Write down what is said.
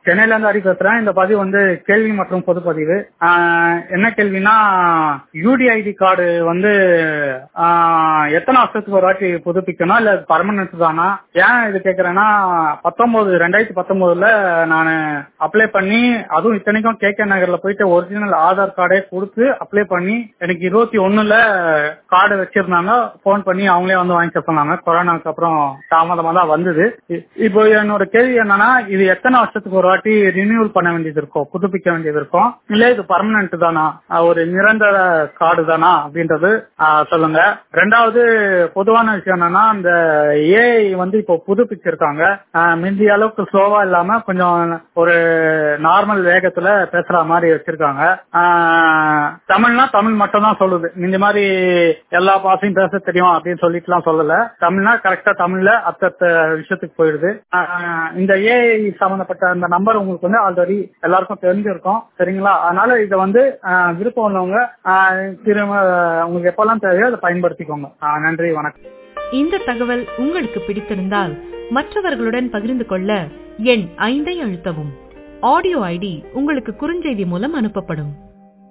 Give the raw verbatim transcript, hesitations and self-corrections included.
சென்னையில இருந்து ஹரி பேசுறேன். இந்த பதிவு வந்து கேள்வி மற்றும் பொது பதிவு. ஆஹ் என்ன கேள்வினா, யூடிஐடி கார்டு வந்து ஆஹ் எத்தனை வருஷத்துக்கு ஒரு வாட்டி புதுப்பிக்கணும், இல்ல பர்மனன்ட் தானா? ஏன் இது கேக்குறேன்னா, பத்தொன்பது ரெண்டாயிரத்தி பத்தொன்பதுல நான் அப்ளை பண்ணி, அதுவும் இத்தனைக்கும் கே கே நகர்ல போயிட்டு ஒரிஜினல் ஆதார் கார்டே கொடுத்து அப்ளை பண்ணி, எனக்கு இருபத்தி ஒண்ணுல கார்டு வச்சிருந்தாங்க. போன் பண்ணி அவங்களே வந்து வாங்கிக்க சொன்னாங்க. கொரோனாக்கு அப்புறம் தாமதமா தான் வந்தது. இப்போ என்னோட கேள்வி என்னன்னா, இது எத்தனை வருஷத்துக்கு ஒரு வாட்டி ரினியூவல் பண்ண வேண்டியது இருக்கும், புதுப்பிக்க வேண்டியது இருக்கும், இல்ல இது பர்மனன்ட் தானா, ஒரு நிரந்தர கார்டு தானா அப்படின்றது சொல்லுங்க. ரெண்டாவது பொதுவான விஷயம் என்னன்னா, இந்த ஏஐ வந்து இப்போ புதுப்பிச்சிருக்காங்க. முந்தைய அளவுக்கு ஸ்லோவா இல்லாம கொஞ்சம் ஒரு நார்மல் வேகத்துல பேசுற மாதிரி வச்சிருக்காங்க. தமிழ்னா தமிழ் மட்டும் தான் சொல்லுது. இந்த மாதிரி எல்லா பாசையும் பேச தெரியும் அப்படின்னு சொல்லிட்டு எல்லாம் சொல்லல. தமிழ்னா கரெக்டா தமிழ்ல அத்தத்த விஷயத்துக்கு போயிடுது. இந்த ஏஐ சம்பந்தப்பட்ட அந்த நம்பர் உங்களுக்கு வந்து ஆல்ரெடி எல்லாருக்கும் தெரிஞ்சிருக்கும், சரிங்களா? அதனால இதை வந்து விருப்பம் உள்ளவங்க திரும்ப உங்களுக்கு எப்பெல்லாம் தேவையோ அதை பயன்படுத்திக்கோங்க. நன்றி, வணக்கம். இந்த தகவல் உங்களுக்கு பிடித்திருந்தால் மற்றவர்களுடன் பகிர்ந்து கொள்ள எண் ஐந்தை அழுத்தவும். ஆடியோ ஐடி உங்களுக்கு குறுஞ்செய்தி மூலம் அனுப்பப்படும்.